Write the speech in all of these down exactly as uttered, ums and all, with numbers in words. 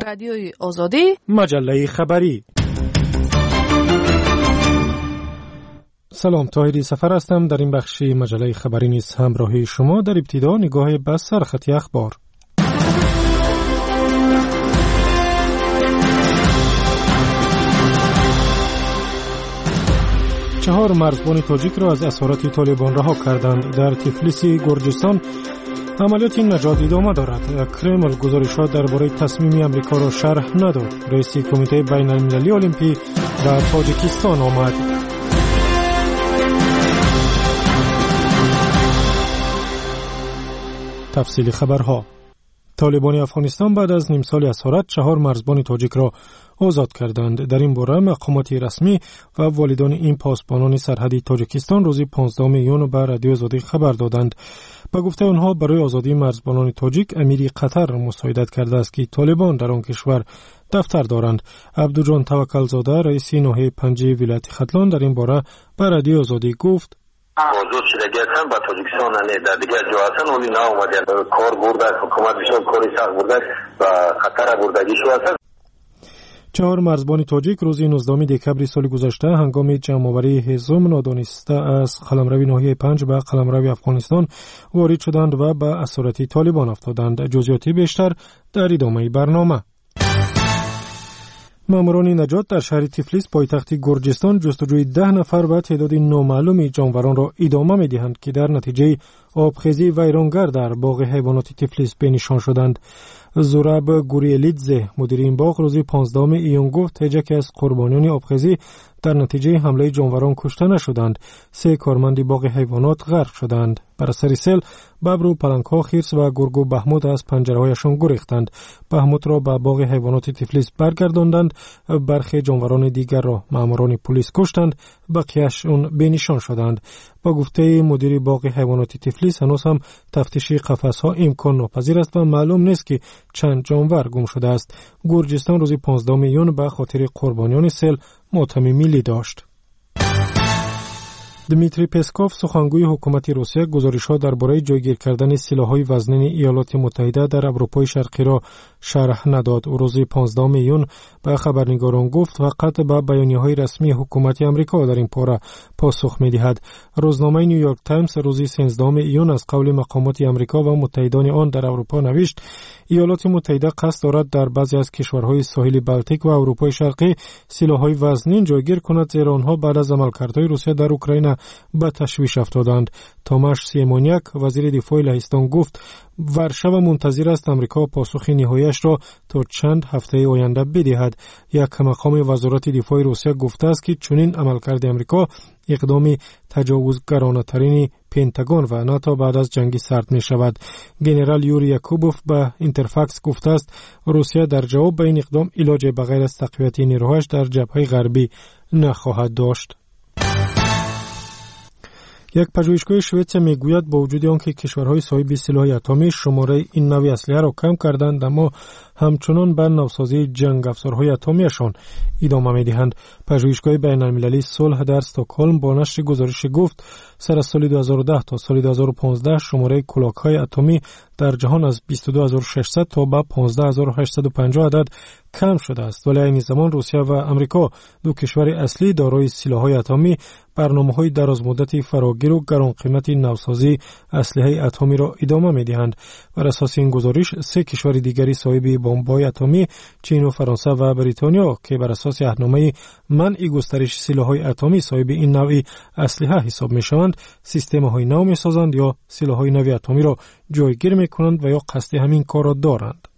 رادیوی آزادی، مجله خبری. سلام، طاهری سفر هستم. در این بخشی مجله خبری نیز همراه شما. در ابتدا نگاه به سرخط اخبار. چهار مرزبان تاجیک را از اسارت طالبان رها کردند. در تفلیس گرجستان عملیات نجات ادامه دارد. کرمل گزارشات درباره تصمیم امریکا را شرح نداد. رئیس کمیته بین المللی المپی به تاجیکستان آمد. تفصیل خبرها. طالبان افغانستان بعد از نیم سال اسارت چهار مرزبان تاجیک را آزاد کردند. در این باره مقامات رسمی و والدان این پاسبانان سرحدی تاجیکستان روز پانزدهم میون به رادیو آزادی خبر دادند. با گفته آنها برای آزادی مرزبانان تاجیک امیر قطر مساعدت کرده است که طالبان در آن کشور دفتر دارند. عبدوجان توکلزاده رئیس ناحیه پنجی ولایت ختلان در این باره به رادیو آزادی گفت: موضوع شدگی هستن با تاجیکستان نه در دیگه جا هستن اولی نا اومدن کار برده حکومت بشون کاری سخت برده و خطر بردگی شو هستن. چهار مرزبان تاجیک روز نوزدهم دکبر سال گذشته هنگام جمع‌آوری هزم نادانسته از قلمرو ناحیه پنج به قلمرو افغانستان وارد شدند و به اسارت طالبان افتادند. جزئیات بیشتر در ادامه برنامه. ماموران نجات در شهر تفلیس پایتخت گرجستان جستجوی ده نفر و تعداد نامعلوم جانوران را ادامه می‌دهند که در نتیجه آبخیزی ویرانگر در باغ حیوانات تفلیس به نشان شدند. زوراب گوریلیدزه مدیر این باغ روز پانزدهم ایون گفت هیچ از قربانیان آبخیزی در نتیجه حمله جانوران کشته نشدند. سه کارمند باغ حیوانات غرق شدند. بر اثر سیل ببر و پلنگ‌ها خرس و گرگ و بهموت از پنجره‌هایشان گریختند. بهموت را به باغ حیوانات تفلیس برگرداندند. برخی جانوران دیگر را ماموران پلیس کشتند، بقیه‌شان به‌نشان شدند. با گفته مدیر باغ حیوانات تفلیس هنوز هم تفتیش قفس‌ها امکان ناپذیر است و معلوم نیست که چند جانور گم شده است. گرجستان روز پانزدهم میون به خاطر قربانیان سیل ماتم ملی داشت. دمیتری پسکوف سخنگوی حکومت روسیه گزارش‌ها درباره جایگیر کردن سلاح‌های وزنین ایالات متحده در اروپای شرقی را شرح نداد. او روز پانزدهم میون به خبرنگاران گفت فقط به بیانیه‌های رسمی حکومت آمریکا در این باره پاسخ می‌دهد. روزنامه نیویورک تایمز روز سیزدهم میون از قول مقامات آمریکا و متحدان آن در اروپا نوشت ایالات متحده قصد دارد در بعضی از کشورهای ساحل بالتیک و اروپای شرقی سلاح‌های وزنین جایگیر کند، زیرا آنها بعد از عملکردهای روسیه در اوکراین به تشویش افتادند. تاماش سیمونیاک وزیر دفاع لهستان گفت ورشو منتظر است امریکا پاسخ نهایی‌اش را تا چند هفته آینده بدهد. یک مقام وزارت دفاع روسیه گفته است که چنین عملکرد امریکا اقدام تجاوزگرانه‌ترین پنتاگون و ناتو بعد از جنگ سرد می شود. گنرال یوری یاکوبوف به اینترفاکس گفته است روسیه در جواب به این اقدام علاج بغیر از تقویت نیروهاش در جبهه غربی نخواهد داشت. یک پژوهشگاه شوئد میگوید با وجود آنکه کشورهای صاحب سلاح اتمی شماره این نوع اسلحه را کم کردند، اما همچنان به نوسازی جنگ افزارهای اتمیشان ادامه میدهند. پژوهشگاه بین المللی صلح در استکهلم با نشر گزارش گفت سر از سال دو هزار و ده تا سال دو هزار و پانزده شماره کلاه‌های اتمی در جهان از بیست و دو هزار و ششصد تا به پانزده هزار و هشتصد و پنجاه عدد کم شده است. ولی این زمان روسیه و امریکا دو کشور اصلی دارای سلاح‌های اتمی برنامه‌های درازمدت فراگیر و گران قیمت نوسازی اسلحه اتمی را ادامه می‌دهند. بر اساس این گزارش سه کشور دیگری صاحب بمب‌های اتمی چین و فرانسه و بریتانیا که بر اساس عهدنامه منع گسترش سلاح‌های اتمی صاحب این نوع اسلحه حساب می‌شوند، سیستم‌های نو می‌سازند یا سلاح‌های نو اتمی را جایگیر می‌کنند و یا قصد همین کار را دارند.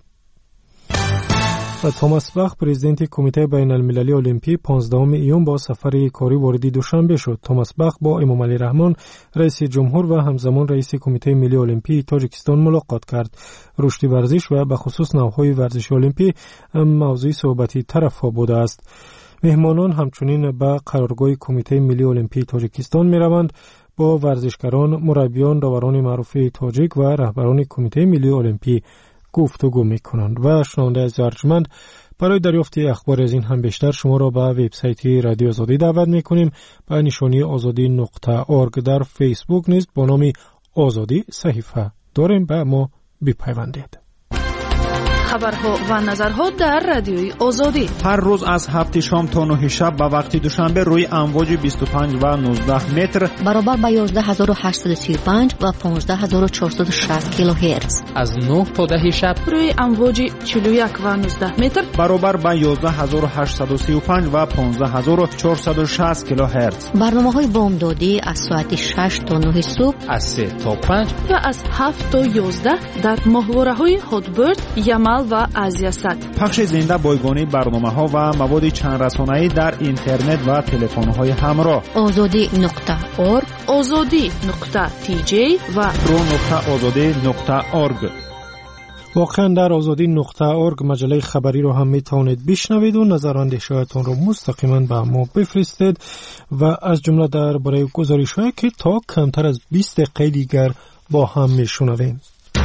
و توماس باخ پرزیدنت کمیته بین المللی المپی پانزدهم ایون با سفر کاری وارد دوشنبه شد. توماس باخ با امام علی رحمان رئیس جمهور و همزمان رئیس کمیته ملی المپی تاجیکستان ملاقات کرد. رشد ورزش و به خصوص نوع‌های ورزش المپی موضوع صحبتی طرف‌ها بوده است. مهمانان همچنین به قرارگاه کمیته ملی المپی تاجیکستان می‌روند با ورزشکاران، مربیان، داوران معروف تاجیک و رهبران کمیته ملی المپی گفتگو میکنند. و شنونده از ارجمند برای دریافت اخبار از این هم بیشتر شما را به وبسایت رادیو آزادی دعوت میکنیم. به نشانی آزادی نقطه اورگ در فیسبوک نیز با نام آزادی صحیفه داریم، به ما بپیوندید. خبرها و نظرها در رادیوی آزادی. هر روز از هفت شام تا نه شب به وقت دوشنبه روی امواج بیست و پنج و نوزده متر برابر با یازده هزار و هشتصد و سی و پنج و پانزده هزار و چهارصد و شصت کیلوهرتز. از نه تا ده شب روی امواج چهل و یک و نوزده متر برابر با یازده هزار و هشتصد و سی و پنج و پانزده هزار و چهارصد و شصت کیلوهرتز. برنامه‌های بامدادی از ساعت شش تا نه صبح، از سه تا پنج و از هفت تا یازده در ماهواره‌های هاتبرد، یمل و ازیاست. پخش زنده بایگانی برنامه‌ها و مواد چند رسانه‌ای در اینترنت و تلفن‌های همراه. آزادی نقطه اورگ، آزادی نقطه تی جی و رو نقطه آزادی نقطه اورگ. واقعا در آزادی نقطه اورگ مجله خبری رو هم میتونید بشنوید و نظر اندیشه‌هاتون رو مستقیما به ما بفرستید و از جمله درباره گزارش‌هایی که تا کمتر از بیست دقیقه دیگر با هم میشنویم.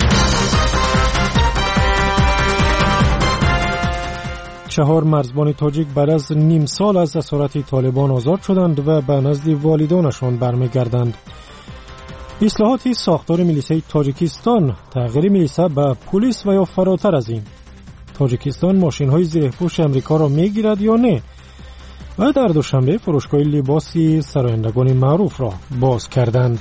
چهار مرزبان تاجیک بعد از نیم سال از اسارت طالبان آزاد شدند و به نزد والدانشان برمیگردند. اصلاحات ساختار میلیسه تاجیکستان، تغییر میلیسه به پلیس و یا فراتر از این. تاجیکستان ماشین‌های زیرپوش امریکا را میگیرد یا نه؟ و در دوشنبه فروشگاه لباسی سرایندگان معروف را باز کردند.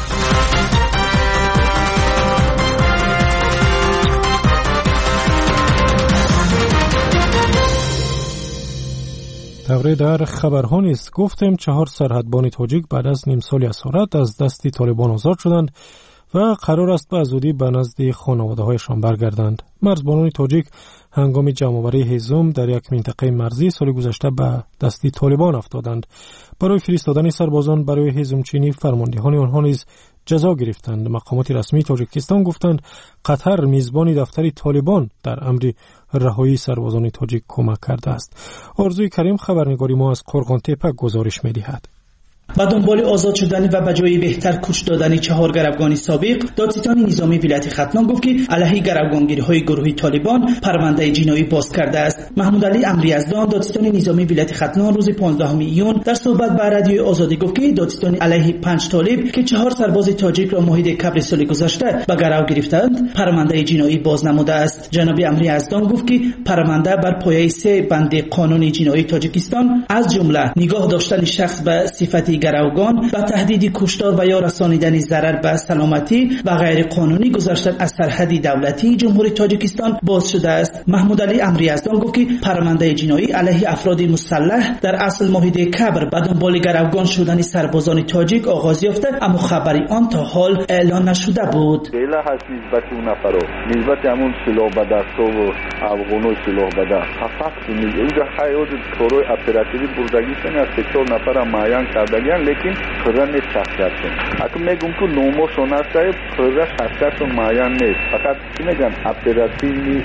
دوره در خبرها نیست. گفتیم چهار سرحدبان تاجیک بعد از نیم سال اسارت از دست طالبان آزاد شدند و قرار است به زودی به نزد خانواده‌هایشان برگردند. مرزبانان تاجیک هنگام جمع‌آوری هیزم در یک منطقه مرزی سال گذشته به دست طالبان افتادند. برای فرستادن سربازان برای هیزمچینی فرماندهان آنها نیز جزا گرفتند. مقامات رسمی تاجیکستان گفتند قطر میزبان دفتر طالبان در امر رهایی سربازان تاجیک کمک کرده است. آرزوی کریم خبرنگاری ما از قرغان تپه گزارش می‌دهد. با دنبال آزاد شدن و به جای بهتر کوچ دادن چهار گروگان سابق، دادستان نظامی ولایت ختلان گفت که علیه گروگانگیری‌های گروه طالبان پرونده جنایی باز کرده است. محمود علی امری یزدان، دادستان نظامی ولایت ختلان، روز پانزدهم ایون در صحبت با رادیو آزادی گفت که دادستان علیه پنج طالب که چهار سرباز تاجیک را مورد کبر سال گذشته به گرو گرفتند پرونده جنایی باز نموده است. جناب امری یزدان گفت که پرونده بر پایه سه بند قانون جنایی تاجیکستان از جمله نگاه داشتن شخص به صفت گروگان و تهدید کشتار و یا رسانیدن ضرر به سلامتی و غیر قانونی گذشتن از سرحد دولتی جمهوری تاجیکستان باز شده است. محمود علی امری یزدان گفت که پرونده جنایی علیه افراد مسلح در اصل موحد کبر به دنبال گروگان شدن سربازان تاجیک آغاز یافته، اما خبری آن تا حال اعلان نشده بود. بیلا هست نسبت اون نفرو نسبت همون سلاح به دست و افغانو سلاح به دست فقط اونجا حیات کارو اپراتیوی بردگی کنه از سه نفر معین کردگی لیکن خودم نیست شخصیتشون اگه میگم که نوموشون هسته خودش شخصیتشون معین نیست، فقط چی میگن اپراتیوی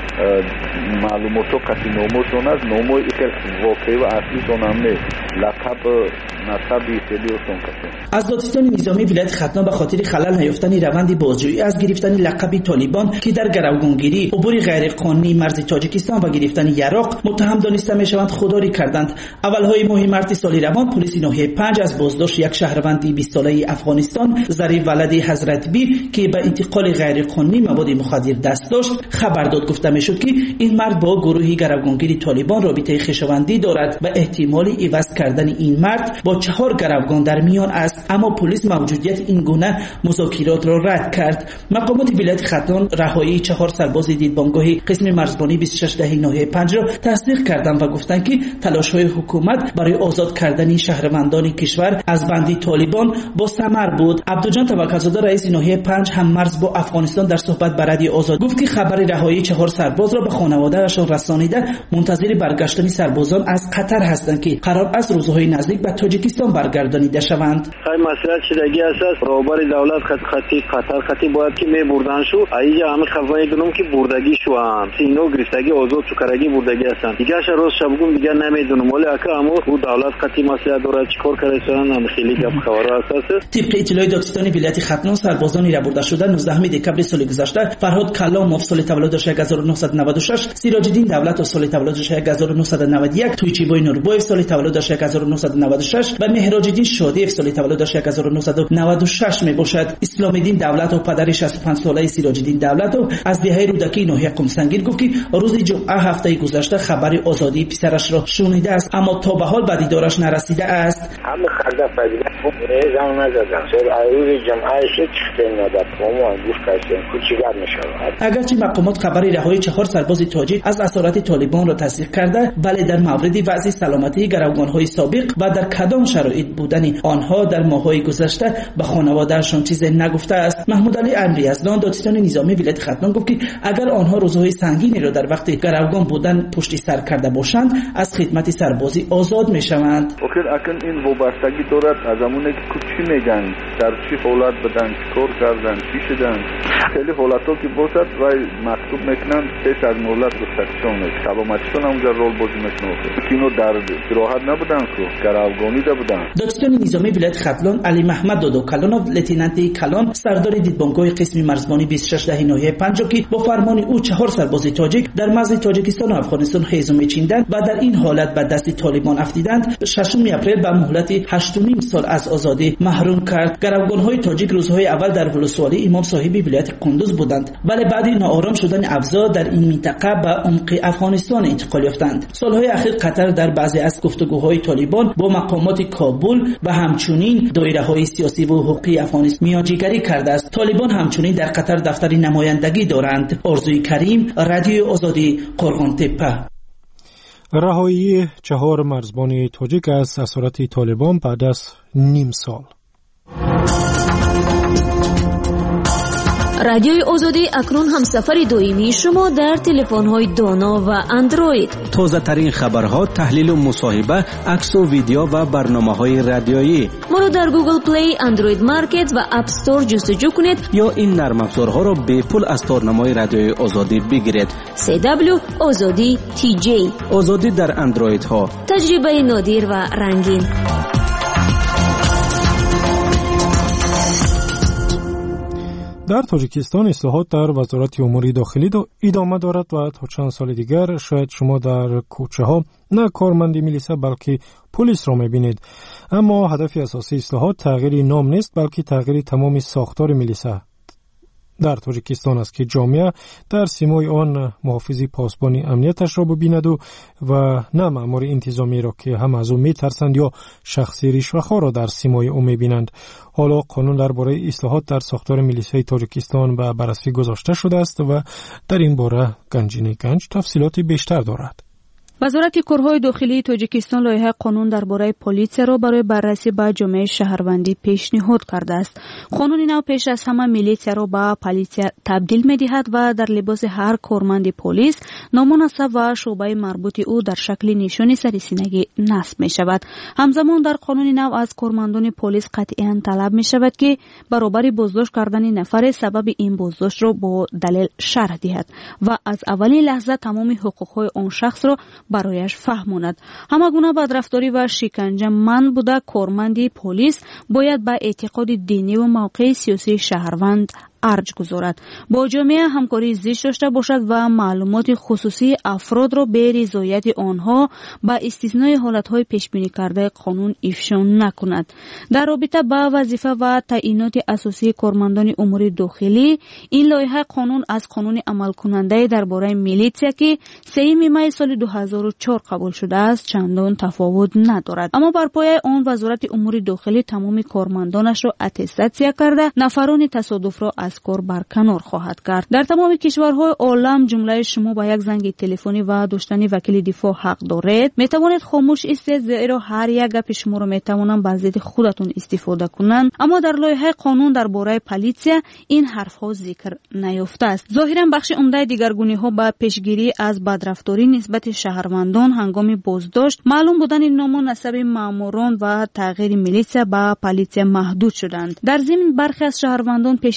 معلوماتو کسی نوموشون هست، نومو ایخل واقعی و اصلیشون هم نیست، لقب نصبی خیلیشون کسی. از دادستان نظامی ولایت ختلان به خاطر خلل نیافتن روند بازجویی از گرفتن لقب طالبان که در گروگانگیری عبور غیر قانونی مرز تاجیکستان و گرفتن یراق متهم دانسته میشوند خودداری کردند. اولهای ماه مارس سال روان پلیس ناحیه پنج از بازداشت یک شهروند بیست ساله افغانستان ظریف ولد حضرت بی که به انتقال غیر قانونی مواد مخدر دست داشت خبر داد. گفته میشد که این مرد با گروهی گروگانگیری طالبان رابطه خویشاوندی دارد و احتمالی عوض کردن این مرد با چهار گروگان در میان است، اما پلیس موجودیت این گونه مذاکرات را رد کرد. مقامات ولایت ختلان رهایی چهار سرباز دیدبانگاه قسم مرزبانی بیست و شش دهه ناحیه پنج را تصدیق کردند و گفتند که تلاش‌های حکومت برای آزاد کردن شهروندان کشور از بندی طالبان با ثمر بود. عبدالجان توکل‌زاده رئیس ناحیه پنج هم مرز با افغانستان در صحبت با رادیو آزاد گفت که خبر رهایی چهار سرباز را به خانواده‌شان رسانیده منتظر برگشتن سربازان از قطر هستند که قرار است روزهای نزدیک به تاجیکستان برگردانیده شوند. خیلی مسئله شدگی است برابر دولت خط خطی قطر خطی باید که می بردن شو اینجا همه خبرای دونم که بردگی شو هم سینو گرفتگی آزاد چکرگی بردگی هستن دیگه ش روز شبگون دیگه نمیدونم ولی اگه همو او دولت خطی مسئله داره چیکار کردن هم خیلی گپ خبرها است. طبق اطلاع دادستان ولایت ختلان سربازانی را برده شده نوزدهم دکبر سال گذشته فرهاد کلاموف سال تولدش هزار و نهصد و نود و شش، سیراج الدین دولت سال تولدش هزار و نهصد و نود و یک، تویچیبای نوربایف سال تولدش هزار و نهصد و نود و شش، شش و مهراج الدین شادیف سال تولدش هزار و نهصد و نود و شش می باشد. اسلام الدین دولت و پدر شصت و پنج ساله سیراج الدین دولت و از دهه رودکی ناحیه قم سنگین گفت که روز جمعه هفته گذشته خبر آزادی پسرش را شنیده است، اما تا به حال به دیدارش نرسیده است. همه خرده فضیلت خوب زمان نزدن سر روز جمعه شد چخته نادد اما گوش کردن کوچیگر میشود. اگرچه مقامات خبر رهایی چهار سرباز تاجیک از اسارت طالبان را تصدیق کرده، ولی در مورد وضع سلامتی گروگان‌های سابق و در کدام شرایط بودن آنها در ماه‌های گذشته به خانواده‌شان چیزی نگفته است. محمود علی امری یزدان دادستان نظامی ولایت ختلان گفت که اگر آنها روزهای سنگینی را در وقت گروگان بودن پشت سر کرده باشند از خدمت سربازی آزاد میشوند. آخر اکنون این وابستگی دارد از زمانی که چی میگن، در چی حالت بدن، چیکار کردن، چی شدن. خیلی حالتا که باشد و مکتوب میکنن پیش از مهلت گستاخیشان میکنن. سلامتیشان هم در رول بازی میکنن. اینو در راحت نبودن که گروگانی ده بودن. دادستان نظامی ولایت ختلان علی محمد دادو کلانوف لتیننت کلان سردار دیدبانگاه قسم مرزبانی بیست و شش دهه ناحیه پنجاه که با فرمان او چهار سرباز تاجیک در مرز تاجیکستان و افغانستان هیزم میچیندند و در این حالت به دست طالبان افتیدند، ششم اپریل به مهلت هشت و نیم سال از آزادی محروم کرد. گروگان‌های تاجیک روزهای اول در ولسوالی امام صاحب ولایت قندوز بودند، ولی بعد ناآرام شدن اوضاع در این منطقه به عمق افغانستان انتقال یافتند. سالهای اخیر قطر در بعضی از گفتگوهای طالبان با مقامات کابل و همچنین دایره‌های سیاسی و حقوقی افغانستان میانجیگری کرده است. طالبان همچنین در قطر دفتر نمایندگی دارند. آرزوی کریم، رادیو آزادی، قرغان‌تپه. رهایی چهار مرزبان تاجیک از اسارت طالبان بعد از نیم سال. رادیوی آزادی اکنون همسفر دائمی شما در تلفن‌های دانا و اندروید. تازه ترین خبرها، تحلیل و مصاحبه، عکس و ویدیو و برنامه‌های رادیویی. ما را در گوگل پلی، اندروید مارکت و اپ استور جستجو کنید یا این نرم افزارها را به پول از تارنمای رادیوی آزادی بگیرید. سی دبلیو آزادی تی جی. آزادی در اندروید ها. تجربه نادر و رنگین. در تاجیکستان اصلاحات در وزارت امور داخلی ادامه دارد و تا چند سال دیگر شاید شما در کوچه ها نه کارمندی میلیسا بلکه پلیس را میبینید. اما هدف اساسی اصلاحات تغییر نام نیست بلکه تغییر تمام ساختار میلیسا در تاجیکستان است که جامعه در سیمای آن محافظی پاسبانی امنیتش را ببیند و و نه مأمور انتظامی را که هم از او میترسند یا شخصی رشوه‌خوار را در سیمای او میبینند. حالا قانون درباره اصلاحات در ساختار میلیسای تاجیکستان به بررسی گذاشته شده است و در این باره گنجینه گنج تفصیلات بیشتر دارد. وزارت کارهای داخلی تاجیکستان لایحه قانون درباره پلیس را برای بررسی به جامعه شهروندی پیشنهاد کرده است. قانون نو پیش از همه میلیسا را به پلیس تبدیل می‌دهد و در لباس هر کارمند پلیس نامناسب و شعبه مربوط او در شکل نشان سرسینگی نصب می‌شود. همزمان در قانون نو از کارمندان پلیس قطعاً طلب می‌شود که برابر بازداشت کردن نفر سبب این بازداشت را با دلیل شرح دهد و از اولین لحظه تمام حقوق‌های آن شخص را برایش فهماند. همه گونه بدرفتاری و شکنجه من بوده کارمند پلیس باید به اعتقاد دینی و موقع سیاسی شهروند ارج گذارد. با جامعه همکاری زیست داشته باشد و معلومات خصوصی افراد را به رضایت آنها با استثنای حالتهای پیش بینی کرده قانون افشا نکند. در رابطه با وظیفه و تعیینات اساسی کارمندان امور داخلی، این لایحه قانون از قانون عمل کننده درباره میلیسا که سوم می سال دو هزار و چهار قبول شده است چندان تفاوت ندارد. اما بر پایه آن وزارت امور داخلی تمام کارمندانش را اتستاسیا کرده نفران تصادف را از کار برکنار خواهد کرد. در تمام کشورهای عالم جمله شما با یک زنگ تلفنی و داشتن وکیل دفاع حق دارید. می توانید خاموش ایستید زیرا هر یک گپ شما را می توانند بر ضد خودتون استفاده کنند. اما در لایحه قانون درباره پلیس این حرف ها ذکر نیافته است. ظاهرا بخش عمده دیگرگونی ها با پیشگیری از بدرفتاری نسبت شهروندان هنگام بازداشت، معلوم بودن نامناسب ماموران و تغییر میلیسا با پلیس محدود شدند. در ضمن برخی از شهروندان پیشنهاد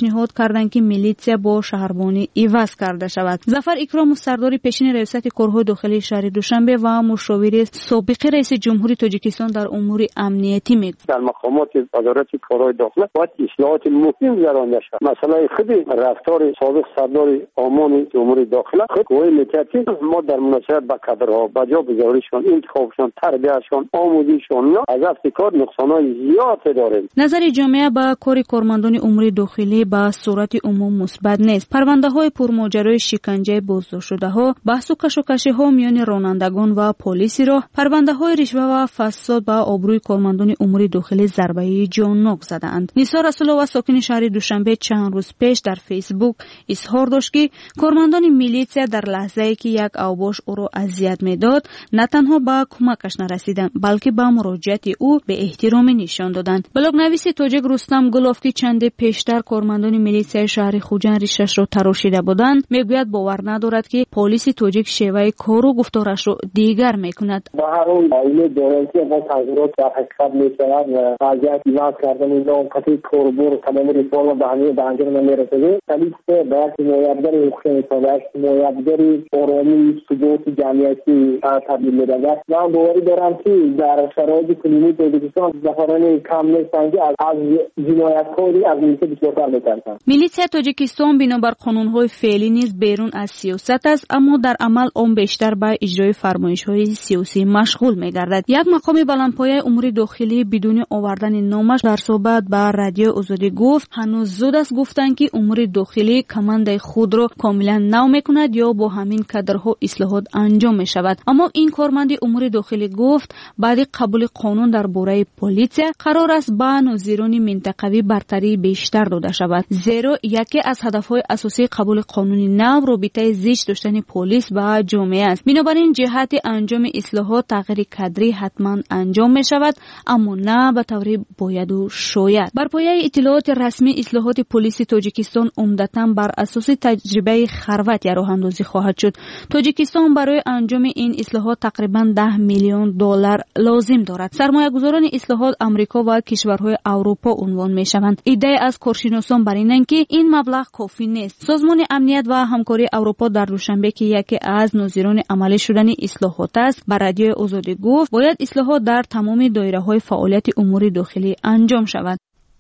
کردند که میلیتسیا با شهربانی عوض کرده شود. ظفر اکرام سردار پیشین ریاست کارهای داخلی شهر دوشنبه و مشاور سابق رئیس جمهوری تاجیکستان در امور امنیتی میگوید در مقامات وزارت کارهای داخلی باید اصلاحات مهم گرانده شود. مسئله خود رفتار سابق سردار آمان امور داخلی خود قوی میکرد که ما در مناسبت با کادرها بجا بگذاریشان، انتخابشان، تربیتشان، آموزششان از افتکار نقصانهای زیاد داریم. نظر جامعه با کار کارمندان امور داخلی به صورت عموم مثبت نیست. پرونده های پرماجرای شکنجه بازداشت شده ها، بحث و کشمکش ها میان رانندگان و پلیس را، پرونده های رشوه و فساد به آبروی کارمندان امور داخلی ضربه جانناک زدند. نیسا رسولова ساکن شهر دوشنبه چند روز پیش در فیسبوک اظهار داشت که کارمندان میلیتسیا در لحظه‌ای که یک اوباش او را اذیت میداد نه تنها به کمکش نرسیدند بلکه به مراجعت او به احترام نشان دادند. بلاگ نویس تاجیک رستم گلوفکی چند پیشتر کارمندان میلیتسیا شهر خوجند ریشش را تراشیده بودند میگوید باور ندارد که پلیس تاجیک شیوه کار و گفتارش را دیگر میکند. با هر اون دلیل دولتی با تغییرات در حقیقت میشود و وضعیت ایجاد کردن نام کتی کوربور تمام ریفورم به همه به انجام نمیرسه. پلیس باید حمایتگر حقوق انسان و حمایتگر آرامی ثبات جمعیتی تبدیل بدهد. من باوری دارم که در شرایط کنونی تاجیکستان ظفران کم نیستند که از جنایتکاری از میلیته بسیارتر میترسند. میلیته تاجیکستان بنابر قانون‌های فعلی نیز بیرون از سیاست است اما در عمل آن بیشتر به اجرای فرمایش‌های سیاسی مشغول می‌گردد. یک مقام بلندپایه امور داخلی بدون آوردن نامش در صحبت با رادیو آزادی گفت هنوز زود است گفتن که امور داخلی کمانده خود را کاملا نو می‌کند یا با همین کادرها اصلاحات انجام می‌شود. اما این کارمند امور داخلی گفت بعد قبول قانون در باره پلیس قرار است به ناظران منطقوی برتری بیشتر داده شود. زیرا یکی از هدف‌های اساسی قبول قانون نو رابطه زیست داشتن پلیس با جامعه است. بنابراین جهت انجام اصلاحات تغییر کادری حتما انجام می شود اما نه به طور باید و شاید. بر پایه اطلاعات رسمی اصلاحات پلیس تاجیکستان عمدتاً بر اساس تجربه خروت راه اندازی خواهد شد. تاجیکستان برای انجام این اصلاحات تقریبا ده میلیون دلار لازم دارد. سرمایه‌گذاران اصلاحات آمریکا و کشورهای اروپا عنوان می شوند. ایده از کارشناسان بر اینند که این مبلغ کافی نیست. سازمان امنیت و همکاری اروپا در دوشنبه که یکی از ناظران عملی شدن اصلاحات است بر رادیو آزادی گفت باید اصلاحات در تمام دایره‌های فعالیت امور داخلی انجام شود.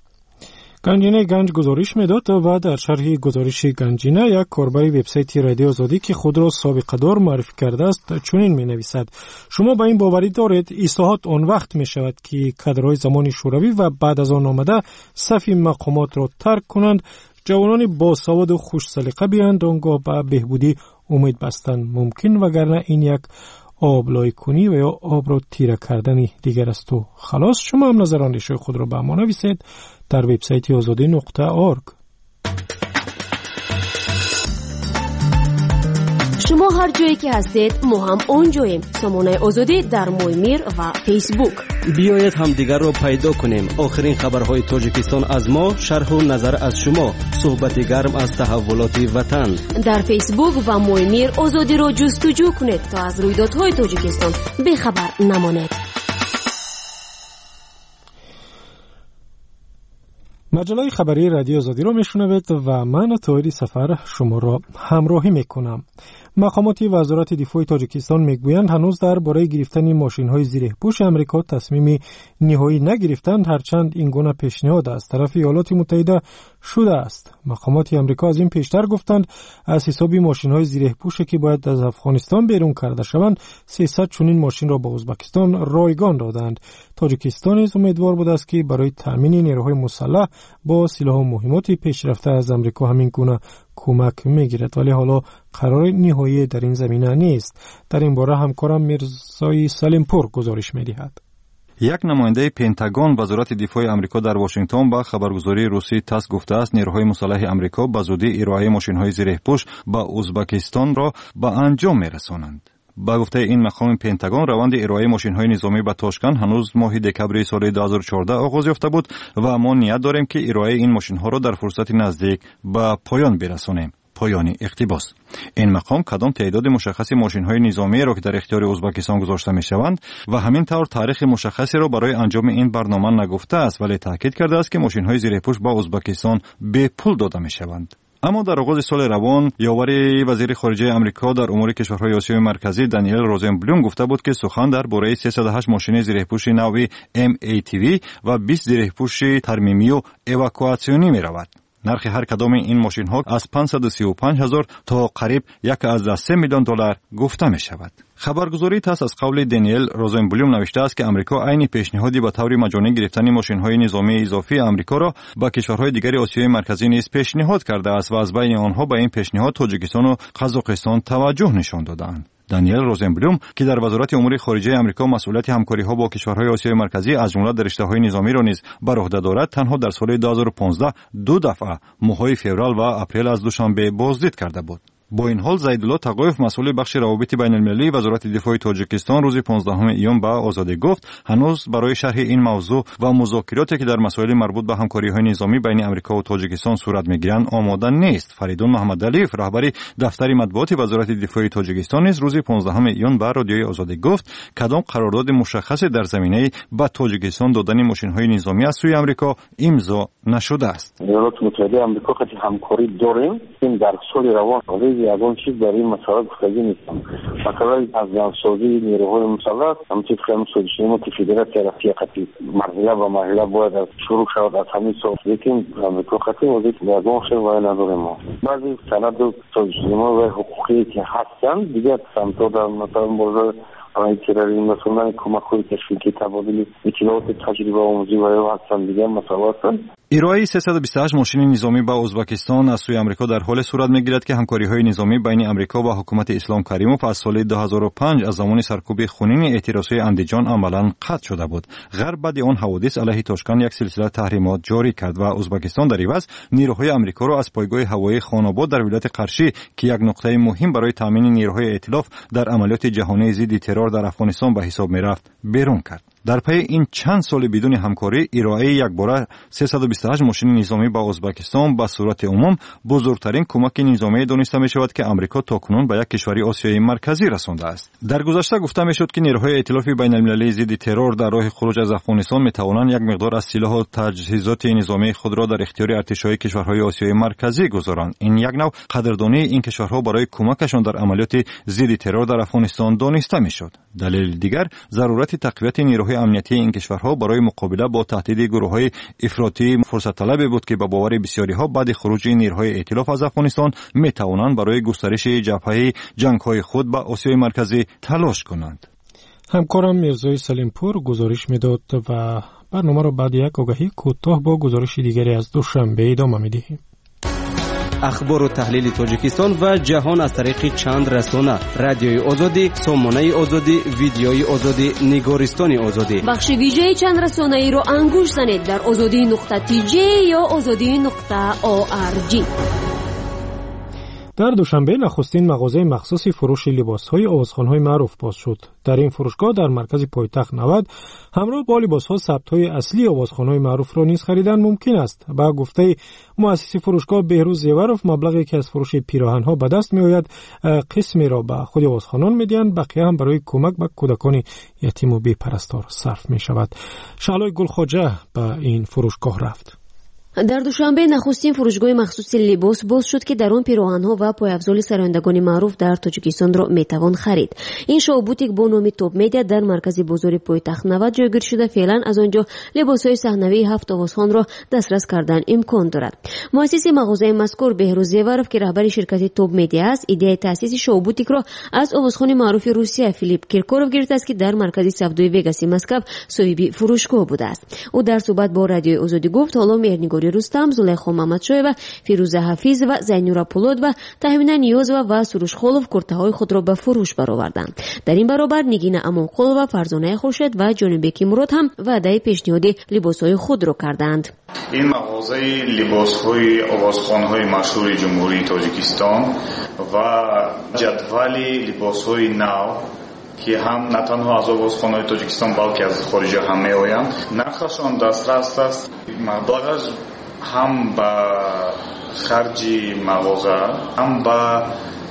گنجینه گنج گزارش میداد و در شرح گزارش گنجینه یک کاربر وبسایت رادیو آزادی که خود را سابقه دار معرفی کرده است چنین می نویسد: شما به این باوری دارید اصلاحات آن وقت می شود که کادرهای زمان شوروی و بعد از آن آمده صف مقامات را ترک کنند، جوانان باسواد و خوش سلیقه بیاند، آنگاه به بهبودی امید بستن ممکن، وگرنه این یک آب لای کنی و یا آب را تیره کردن دیگر است و خلاص. شما هم نظراندیش خود را به ما نویسید در وبسایت آزادی نقطه اورگ. شما هر جایی که هستید ما هم اونجاییم. سامانه آزادی در مویمیر و فیسبوک. بیایید هم دیگر را پیدا کنیم. آخرین خبرهای تاجیکستان از ما، شرح و نظر از شما، صحبت گرم از تحولات وطن. در فیسبوک و مویمیر آزادی را جستجو کنید تا از رویدادهای تاجیکستان بخبر نمانید. مجله خبری رادیو آزادی را میشنوید و من طاهری سفر شما را همراهی میکنم. مقامات وزارت دفاع تاجیکستان میگویند هنوز درباره گرفتن ماشین‌های زیره‌پوش آمریکا تصمیم نهایی نگرفتند، هرچند این گونه پیشنهاد از طرف ایالات متحده شده است. مقامات آمریکا از این پیشتر گفتند از حساب ماشین‌های زیره‌پوشی که باید از افغانستان بیرون کرده شوند سیصد چنین ماشین را به ازبکستان رایگان دادند. تاجیکستان نیز امیدوار بود است که برای تامین نیروهای مسلح با سلاح و مهمات پیشرفته از آمریکا همین گونه کمک میگیرد، ولی حالا قرار نهایی در این زمینه نیست. در این باره همکارم میرزای سلیمپور گزارش میدهد. یک نماینده پنتاگون وزارت دفاع آمریکا در واشنگتن با خبرگزاری روسی تاس گفته است نیروهای مسلح آمریکا به زودی ارائه ماشین‌های زیره‌پوش به ازبکستان را به انجام میرسانند. با گفته این مقام پنتاگون روند ارائه ماشین‌های نظامی به تاشکند هنوز ماه دکبر سال دو هزار و چهارده آغاز یافته بود و ما نیت داریم که ارائه این ماشین‌ها را در فرصت نزدیک به پایان برسانیم. پایان اقتباس. این مقام کدام تعداد مشخص ماشین‌های نظامی را که در اختیار ازبکستان گذاشته می‌شوند و همین طور تاریخ مشخصی را برای انجام این برنامه نگفته است، ولی تاکید کرده است که ماشین‌های زیرپوش با ازبکستان به پول داده می‌شوند. اما در آغاز سال روان یاوری وزیر خارجه آمریکا در امور کشورهای آسیای مرکزی دانیل روزنبلوم گفته بود که سخن درباره سیصد و هشت ماشین زیرپوش نوع ام ای تی وی و بیست زیرپوش ترمیمی و اواکواسیونی می‌رود. نرخ هر کدام این ماشین ها از پانصد و سی و پنج هزار تا قریب یک از سه میلیون دلار گفته می شود. خبرگزاری تاس از قول دانیل روزنبلوم نوشته است که آمریکا عین پیشنهادی به طور مجانی گرفتن ماشین های نظامی اضافی آمریکا را با کشورهای دیگر آسیای مرکزی نیز پیشنهاد کرده است و از بین آنها به این پیشنهاد تاجیکستان و قزاقستان توجه نشان دادند. دانیل روزنبلوم که در وزارت امور خارجه آمریکا مسئولیت همکاری ها با کشورهای آسیای مرکزی از جمله در رشته های نظامی را نیز بر عهده دارد، تنها در سال دو هزار و پانزده دو دفعه ماه‌های فوریه و اپریل از دوشنبه بازدید کرده بود. با این حال زیدالله تقایف مسئول بخش روابط بین المللی وزارت دفاع تاجیکستان روز پانزدهم ایون به آزادی گفت هنوز برای شرح این موضوع و مذاکراتی که در مسائل مربوط به همکاری‌های نظامی بین آمریکا و تاجیکستان صورت می‌گیرند آماده نیست. فریدون محمدعلیف رهبر دفتر مطبوعات وزارت دفاع تاجیکستان نیز روز پانزدهم ایون به رادیوی آزادی گفت کدام قرارداد مشخص در زمینه به تاجیکستان دادن ماشین‌های نظامی از سوی آمریکا امضا نشده است. ایالات متحده آمریکا خیلی همکاری داریم. این در سال روان یگان چیز در این مسائل گفتگی نیستم. مثلا از جانسازی نیروهای مسلح همچنین خیلی سوچیم که فدراسیون رفیقتی مرحله و مرحله باید شروع شود از همین سال، لیکن آمریکا خیلی وضعیت یگان شد و نداره ما بعضی سند و سوچیم و حقوقی که هستن دیگر سمتا در مثلا بازار آنها کراری مثلا کمک های تشویقی تبادل اطلاعات تجربه آموزی و هستن دیگر مسائل هستن. ارائه سیصد و بیست و هشت ماشین نظامی به ازبکستان از سوی آمریکا در حال صورت می‌گیرد که همکاری‌های نظامی بین آمریکا و حکومت اسلام کریموف از سال دو هزار و پنج از زمان سرکوب خونین اعتراضهای اندیجان عملاً قطع شده بود. غرب بعد آن حوادث علیه تاشکند یک سلسله تحریمات جاری کرد و ازبکستان در عوض نیروهای آمریکا را از پایگاه هوایی خاناباد در ولایت قرشی که یک نقطه مهم برای تامین نیروهای ائتلاف در عملیات جهانی ضد ترور در افغانستان به حساب می‌رفت بیرون کرد. در پی این چند سال بدون همکاری ارائه یکباره سیصد و بیست و هشت ماشین نظامی به ازبکستان به صورت عموم بزرگترین کمک نظامی دانسته می شود که آمریکا تاکنون به یک کشور آسیای مرکزی رسانده است. در گذشته گفته می شد که نیروهای ائتلاف بین المللی ضد ترور در راه خروج از افغانستان می توانند یک مقدار از سلاح و تجهیزات نظامی خود را در اختیار ارتش‌های کشورهای آسیای مرکزی گذارند. این یک نوع قدردانی این کشورها برای کمکشان در عملیات ضد ترور در افغانستان دانسته می شد. دلیل دیگر ضرورت تقویت نیروهای امنیتی این کشورها برای مقابله با تهدید گروه‌های افراطی فرصت طلب بود که به باور بسیاری‌ها بعد خروج نیروهای ائتلاف از افغانستان می‌توانند برای گسترش جبهه جنگ‌های خود به آسیای مرکزی تلاش کنند. همکارم میرزای سلیمپور گزارش میداد و برنامه را بعد یک آگهی کوتاه با گزارش دیگری از دوشنبه ادامه می‌دهیم. اخبار و تحلیل تاجیکستان و جهان از طریق چند رسانه: رادیوی آزادی، سامانه آزادی، ویدیوی آزادی، نگارستان آزادی. بخش ویژه چند رسانه ای را انگوش زنید در آزادی نقطه تی جی یا آزادی نقطه او آر جی. در دوشنبه نخستین مغازه مخصوص فروش لباس‌های آوازخوان‌های معروف باز شد. در این فروشگاه در مرکز پایتخت نود همراه با لباس‌ها ثبت‌های اصلی آوازخوان‌های معروف را نیز خریدن ممکن است. با گفته مؤسس فروشگاه بهروز زیوروف مبلغی که از فروش پیراهن‌ها به دست می‌آید قسمی را به خود آوازخوانان می‌دهند، بقیه هم برای کمک به کودکان یتیم و بی‌پرستار صرف می‌شود. شعلای گلخواجه به این فروشگاه رفت. در دوشنبه نخستین فروشگاه مخصوص لباس باز شد که در آن پیراهن‌ها و پایافزال سرایندگان معروف در تاجیکستان را میتوان خرید. این شو بوتیک با نام توپ مدیا در مرکز بازار پایتخت نود جایگیر شده. فعلا از آنجا لباس‌های صحنوی هفت آوازخوان را دسترس کردن امکان دارد. مؤسس مغازه مذکور بهروز زیوروف که رهبر شرکت توپ مدیا است، ایده تأسیس شو بوتیک را از آوازخوان معروف روسیه فیلیپ کیرکوروف گرفته است که در مرکز سودای وگاس مسکو صاحب فروشگاه بوده است. او در صحبت با رادیوی آزادی گفت حالا مهرنگاری رستم، زلیخا محمدشایوا، فیروزه حفیظ و زینورا پولاد و تهمینا نیازوا و سروش خولوف کرته‌های خود را به فروش برآوردند. در این برابر نگین امانقلو و فرزانه خورشید و جانبکی مراد هم وعده پیشنهاد لباس‌های خود را کردند. این مغازه لباس‌های آوازخوان‌های مشهور جمهوری تاجیکستان و جدول لباس‌های نو که هم نه تنها از آوازخوان‌های تاجیکستان بلکه از خارج هم می‌آیند، نرخشان دسترس است. مبلغش هم به харҷи мағоза ҳам ба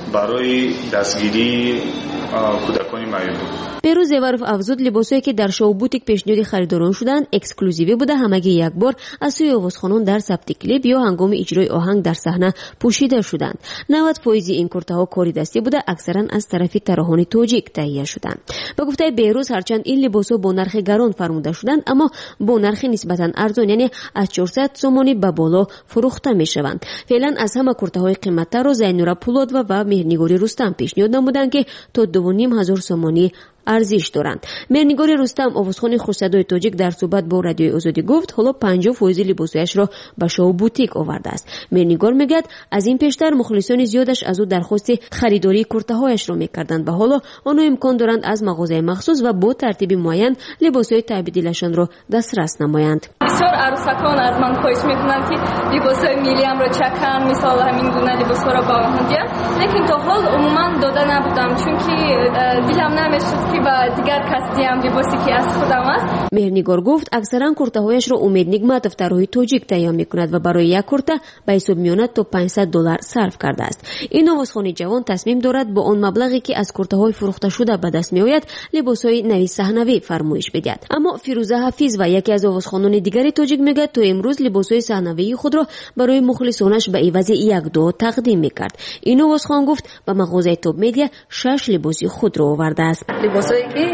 барои дастгирии кӯдакони маъюб. берӯз Зеваров афзуд либосое ки дар шоу бутик пешниҳоди харидорон шуданд эксклюзивӣ буда ҳамагӣ якбор аз сӯи овозхонон дар сабти клип ё ҳангоми иҷрои оҳанг дар саҳна пӯшида шуданд. навад фоизи ин куртаҳо кори дастӣ буда аксаран аз тарафи тарроҳони тоҷик таҳия шуданд. ба гуфтаи Берӯз ҳарчанд ин либосҳо бо нархи гарон фармуда шуданд, аммо бо нархи нисбатан арзон, яъне аз чорсад сомонӣ ба боло фурӯхта мешаванд. феълан аз ҳама куртаҳои қимматтарро Зайнура Пулодова ва Меҳрнигори Рустам пешниҳод намуданд ки то дувоним ҳазор сомонӣ арзиш доранд. Меҳрнигори Рустам, овозхони хушсадои тоҷик, дар суҳбат бо Радиои Озодӣ гуфт, ҳоло панҷоҳ фоизи либосояшро ба шоу бутик овардааст. Меҳрнигор мегӯяд, аз ин пештар мухлисони зиёдаш аз ӯ дархости харидории куртаҳояшро мекарданд ва ҳоло онҳо имкон доранд аз мағозаи махсус ва бо тартиби муайян либосҳои табдилашонро дастрас намоянд. бисёр арӯсакон аз ман хоҳиш мекунанд ки либосҳои миллиамро чакан, мисол ҳамин гуна либосҳоро ба онҳо диҳам, лекин то ҳол умуман дода набудам, чунки дилам намешуд ки ба дигар кас диҳам либосе ки аз худам аст. Меҳрнигор гуфт, аксаран куртаҳояшро Умед Нигматов тарроҳи тоҷик таҳиё мекунад ва барои як курта ба ҳисоб миёнат то панҷсад доллар сарф кардааст. ин овозхони ҷавон тасмим дорад бо он маблағе ки аз куртаҳои фурӯхташуда ба даст меояд либосҳои нави саҳнавӣ фармоиш бидиҳад. аммо Фирӯза Ҳафизова, яке аз овозхонони дигари тоҷик, мегӯяд, то имрӯз либосҳои саҳнавии худро барои мухлисонаш ба ивази як дуо тақдим мекард. ин овозхон гуфт, ба мағозаи Топ Медиа шаш либоси худро овардааст. либосое ки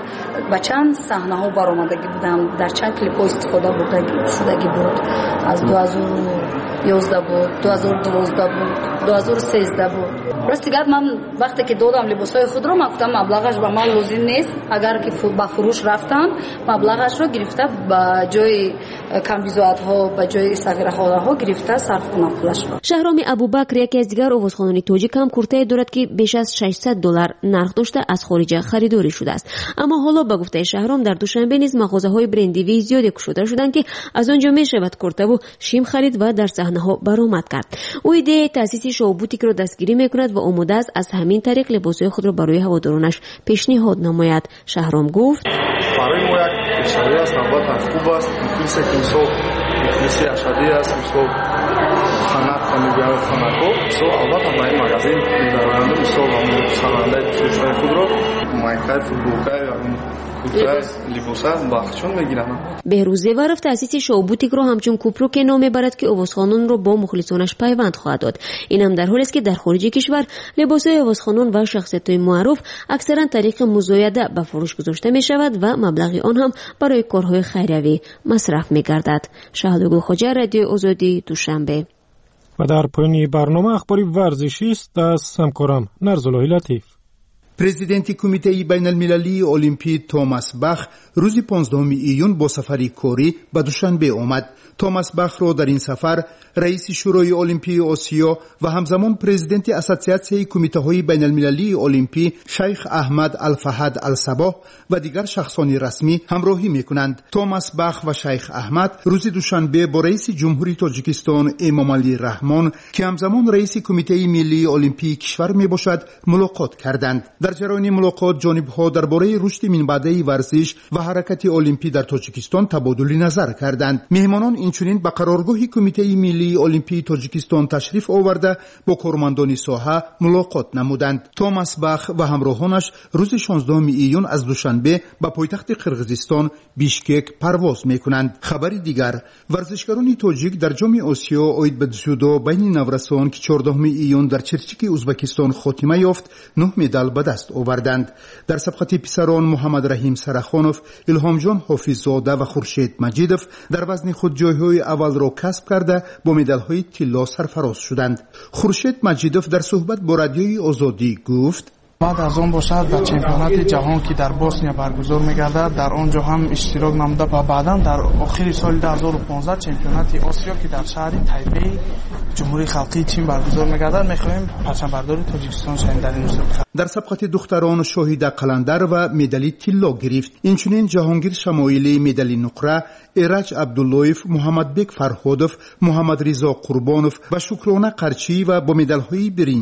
ба чанд саҳнаҳо баромадагӣ будам, дар чанд клипҳо истифода шудагӣ буд. аз ду ҳазору ёздаҳ буд, ду ҳазору дувоздаҳ буд, ду ҳазору сенздаҳ буд. рости гап, ман вақте ки додам либосҳои худро, ман гуфтам маблағаш ба ман лозим нест. агар ки ба фурӯш рафтам, маблағашро гирифта ба ҷои камбизоатҳо, ба ҷои сағираҳораҳо гирифта сарф кунам пулашро. Шаҳроми Абубакр, яке аз дигар овозхонони тоҷик, ҳам куртае дорад ки беш аз шашсад доллар нарх дошта аз хориҷа харидорӣ шудааст. аммо ҳоло ба гуфтаи Шаҳром дар Душанбе низ мағозаҳои брендивии зиёде кушода шуданд ки аз он ҷо мешавад куртаву шим харид ва дар саҳнаҳо баромад кард. ӯ идеяи таъсиси шоу бутикро дастгирӣ мекунад ва омода аст аз ҳамин тариқ либосҳои худро барои ҳаводоронаш пешниҳод намояд. Шаҳром гуфт, барои мо як пешравӣ аст, албатта хуб аст. муфлисе ки мисол муфлиси ашадӣ аст, мисол фанат ва мегӯяд фанатҳо, мисол албатта ба ин магазин мебароянда, мисол санандаи фурӯшҳои худро майкаи футболкаи либоса бахшон мегиранд. Берӯз Зеваров таъсиси шоу бутикро ҳамчун купруке ном мебарад ки овозхононро бо мухлисонаш пайванд хоҳад дод. ин ҳам дар ҳолест ки дар хориҷи кишвар либосҳои овозхонон ва шахсиятҳои муарруф аксаран тариқи музояда ба фурӯш гузошта мешавад ва маблағи он ҳам барои корҳои хайриявӣ масраф мегардад. Шаҳлугул Хоҷа, Радиои Озодӣ, Душанбе. ва дар поёни барнома ахбори варзишист аз ҳамкорам Нарзуллои Латиф. президенти кумитаи байналмилалии олимпӣ Томас Бах рӯзи понздаҳуми июн бо сафари корӣ ба Душанбе омад. Томас Бахро дар ин сафар раиси шӯрои олимпии Осиё ва ҳамзамон президенти ассотсиатсияи кумитаҳои байналмилалии олимпӣ Шайх Аҳмад Алфаҳад Алсабоҳ ва дигар шахсони расмӣ ҳамроҳӣ мекунанд. Томас Бах ва Шайх Аҳмад рӯзи Душанбе бо раиси ҷумҳури Тоҷикистон Эмомалӣ Раҳмон, ки ҳамзамон раиси кумитаи миллии олимпии кишвар мебошад, мулоқот карданд. дар ҷараёни мулоқот ҷонибҳо дар бораи рушди минбаъдаи варзиш ва ҳаракати олимпӣ дар Тоҷикистон табодули назар карданд. меҳмонон инчунин ба қароргоҳи кумитаи миллии олимпии Тоҷикистон ташриф оварда бо кормандони соҳа мулоқот намуданд. Томас Бах ва ҳамроҳонаш рӯзи шонздаҳуми июн аз Душанбе ба пойтахти Қирғизистон Бишкек парвоз мекунанд. хабари дигар, варзишгарони тоҷик дар ҷоми Осиё оид ба дзюдо байни наврасон ки чордаҳуми июн дар Чирчики Узбекистон хотима ёфт, нӯҳ медал ба даст оварданд. дар сабқати писарон Муҳаммад Раҳим Сарахонов, Илҳомҷон Ҳофиззода ва Хуршед Маҷидов дар вазни худ ҷойҳои аввалро касб карда бо медалҳои тилло сарфароз шуданд. Хуршед Маҷидов дар суҳбат бо Радиои Озодӣ гуфт: баъд аз он бошад дар чемпионати ҷаҳон ки дар Босния баргузор мегардад, дар он ҷо ҳам иштирок намуда ва баъдан дар охири соли ду ҳазору понздаҳ чемпионати Осиё ки дар шаҳри Тайбей ҷумҳурии халқии Чин баргузор мегардад, мехоҳем парчамбардори Тоҷикистон шавем дар ин мусобиқа. дар сабқати духтарон Шоҳида Қаландар ва медали тилло гирифт. инчунин Ҷаҳонгир Шамоилӣ медали нуқра, Эраҷ Абдуллоев, Муҳаммадбек Фарҳодов, Муҳаммадризо Қурбонов ва Шукрона Қарчӣ ва бо медалҳои биринҷӣ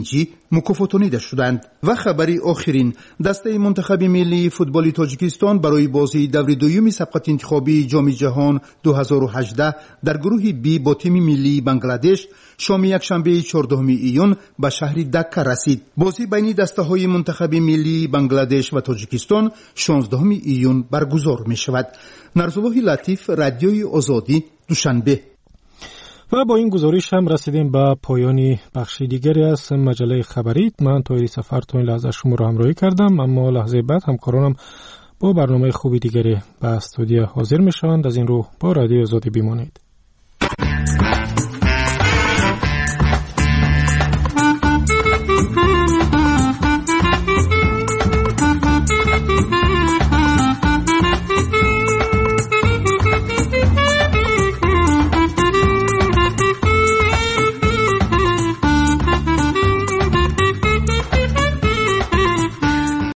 مکافاتانیده شدند. و خبری آخرین، دسته منتخب ملی فوتبال تاجیکستان برای بازی دور دوم سبقت انتخابی جام جهان دو هزار و هجده در گروه بی با تیم ملی بنگلادش شام یکشنبه چهاردهم ایون به شهر دکه رسید. بازی بین دسته های منتخب ملی بنگلادش و تاجیکستان شانزدهم ایون برگزار می شود. نرزالله لطیف، رادیوی آزادی، دوشنبه. و با این گزارش هم رسیدیم به پایان بخش دیگری از مجله خبری. من طاهری سفر تا این لحظه شما را همراهی کردم، اما لحظه بعد همکارانم با برنامه خوبی دیگری به استودیو حاضر می شوند. از این رو با رادیو آزادی بمانید.